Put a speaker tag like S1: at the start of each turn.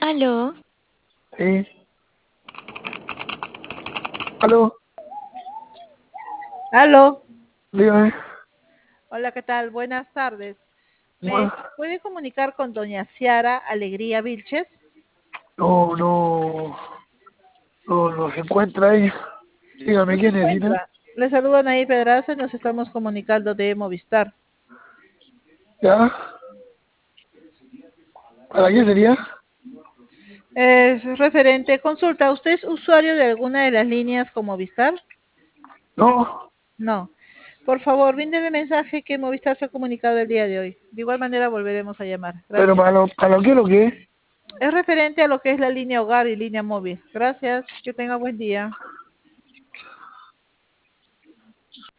S1: Aló,
S2: Sí. Aló,
S3: Aló,
S2: dígame.
S3: hola, ¿qué tal? Buenas tardes. ¿Me
S2: Bueno,
S3: puede comunicar con doña Ciara Alegría Vilches?
S2: no, no, no se encuentra ahí.
S3: No
S2: Dígame,
S3: se
S2: ¿quién necesita?
S3: encuentra. Le saluda Naí Pedraza y nos estamos comunicando de Movistar.
S2: ¿Ya? ¿Para qué sería?
S3: Es referente, consulta, ¿usted es usuario de alguna de las líneas con Movistar?
S2: No,
S3: No. Por favor, bríndeme mensaje que Movistar se ha comunicado el día de hoy. De igual manera volveremos a llamar.
S2: pero
S3: Gracias.
S2: para lo que es.
S3: Es referente a lo que es la línea hogar y línea móvil. Gracias. Que tenga buen día.